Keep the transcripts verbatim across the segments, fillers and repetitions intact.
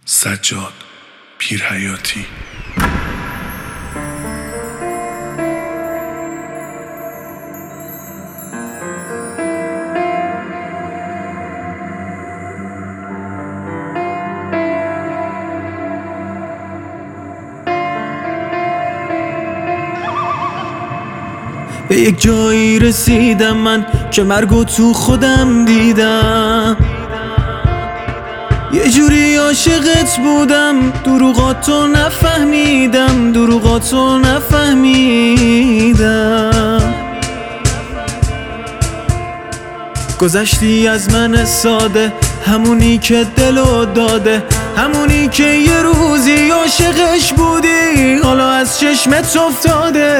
سجاد پیرحیاتی. به یک جایی رسیدم من که مرگو تو خودم دیدم، یه جوری عاشقت بودم دروغاتو نفهمیدم، دروغاتو نفهمیدم. گذشتی از من ساده، همونی که دلو داده، همونی که یه روزی عاشقش بودی، حالا از چشمت افتاده.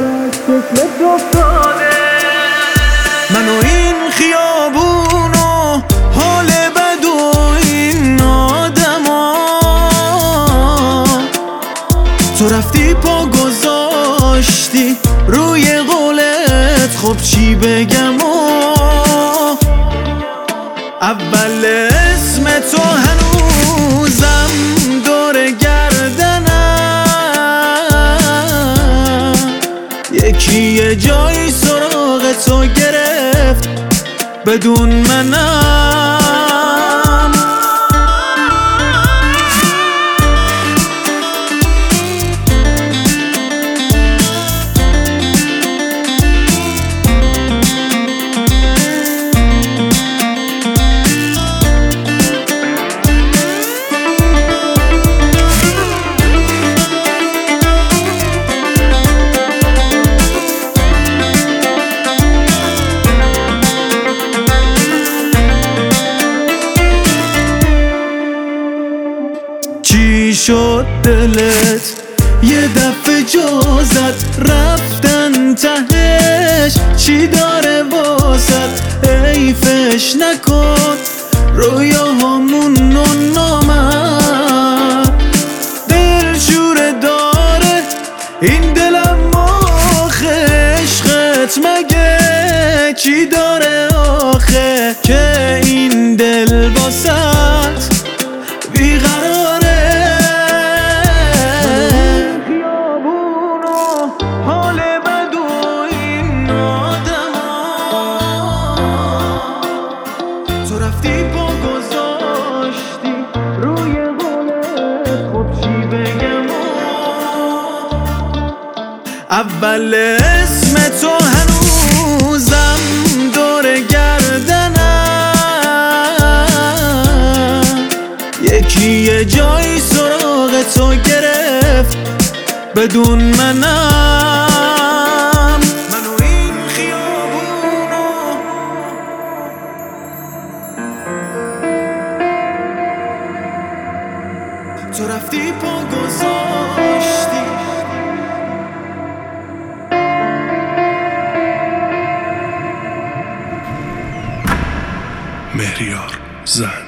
من و این خیابون و حال بد و این آدما، تو رفتی پا گذاشتی روی قولت، خب چی بگم؟ و اول اسم تو هنوزم دور گردنم، یکی یه جایی سراغ تو گرفت بدون منم. چی شد دلت یه دفعه جا زد رفتن تهش؟ چی داره واسد حیفش نکن رویاهامون و نامد؟ دل شوره داره این دلم آخه، عشقت مگه چی داره آخه که این دل واسد بیقراره؟ خیابون و حال بد و این آدما، تو رفتی پا گذاشتی روی قولت، خب چی بگم؟ اول اسم تو هنوزم دور گردنم، یکی یه جایی سراغ تو گرفت بدون منم. من و این خیابونو تو رفتی پا گذاشتی. مهریار زند.